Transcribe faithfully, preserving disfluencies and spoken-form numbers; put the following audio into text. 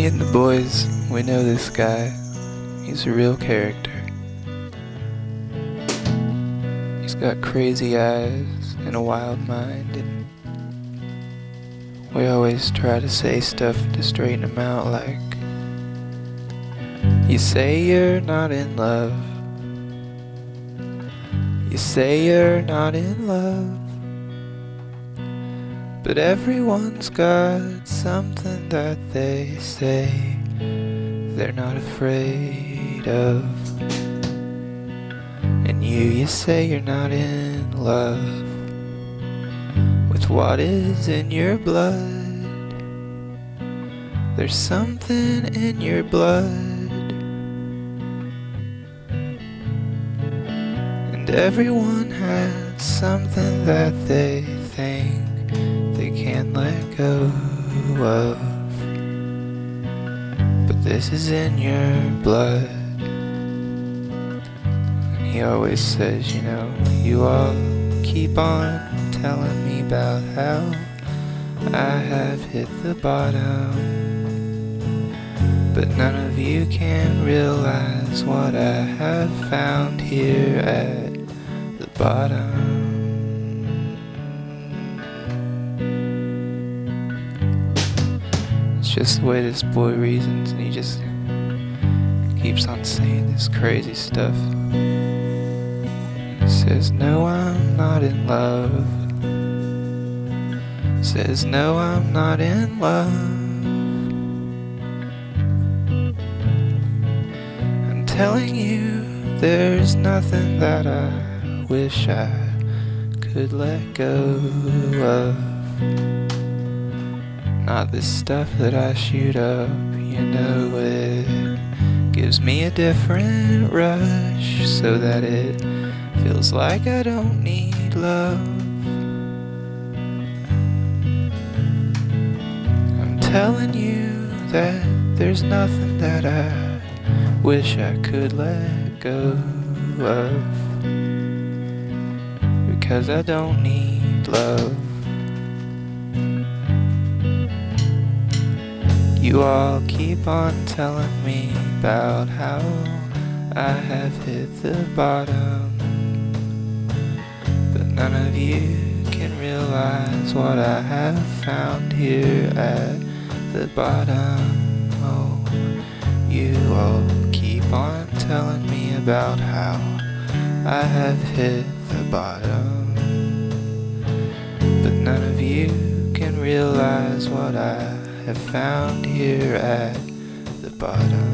and the boys, we know this guy. He's a real character. He's got crazy eyes and a wild mind, and we always try to say stuff to straighten him out, like, you say you're not in love. You say you're not in love. But everyone's got something that they say they're not afraid of. And you, you say you're not in love with what is in your blood. There's something in your blood. And everyone has something that they think they can't let go of. But this is in your blood. And he always says, you know, you all keep on telling me about how I have hit the bottom, but none of you can realize what I have found here at the bottom. It's just the way this boy reasons, and he just keeps on saying this crazy stuff. He says, no, I'm not in love. Says, no, I'm not in love. I'm telling you, there's nothing that I wish I could let go of. Not this stuff that I shoot up, you know it gives me a different rush, so that it feels like I don't need love. I'm telling you that there's nothing that I wish I could let go of, because I don't need love. You all keep on telling me about how I have hit the bottom, but none of you can realize what I have found here at the bottom. Oh, you all keep on telling me about how I have hit the bottom, but none of you can realize what I have found here at the bottom.